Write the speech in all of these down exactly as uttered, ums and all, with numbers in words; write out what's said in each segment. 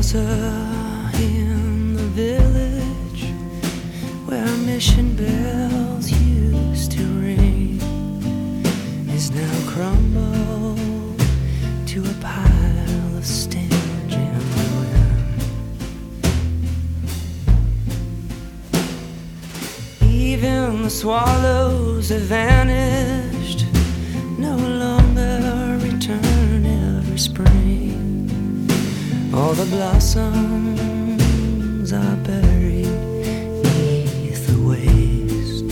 plaza in the village where mission bells used to ring is now crumbled to a pile of stench and ruin. Even the swallows have vanished, no longer return every spring. All the blossoms are buried beneath the waste.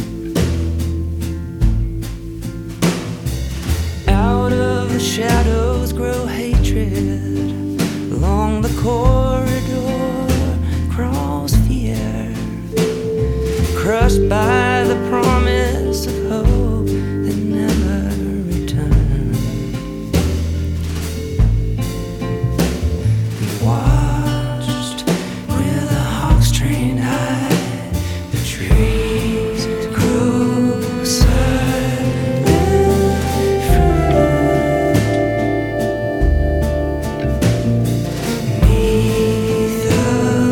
Out of the shadows grow hatred. Along the corridor crawls fear, crushed by the promise of hope that never returns. Watched with a hawk's trained eye, the trees grew silent fruit. Beneath the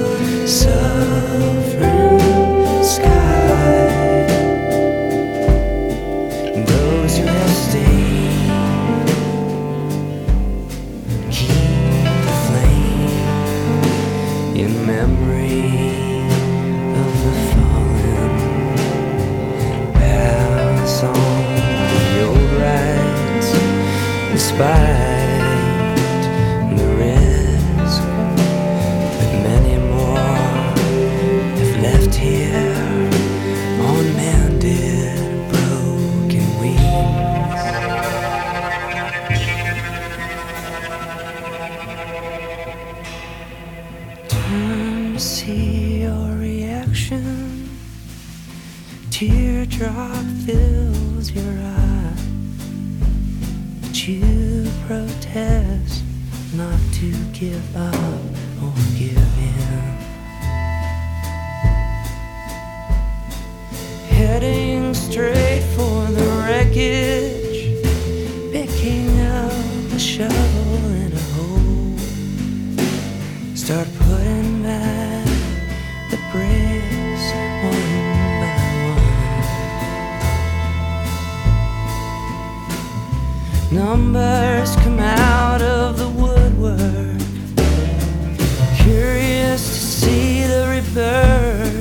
suffering sky, those who have stayed keep the flame in memory of the fallen. Pass on the old rights despite the risk, but many more have left here on mended broken wings. Turn to see your reaction. Teardrop fills your eye, but you protest not to give up or give in. Heading straight for the wreckage, picking up a shovel in a hole. Start putting back the bricks one by one. Numbers come out of the woodwork, curious to see the rebirth.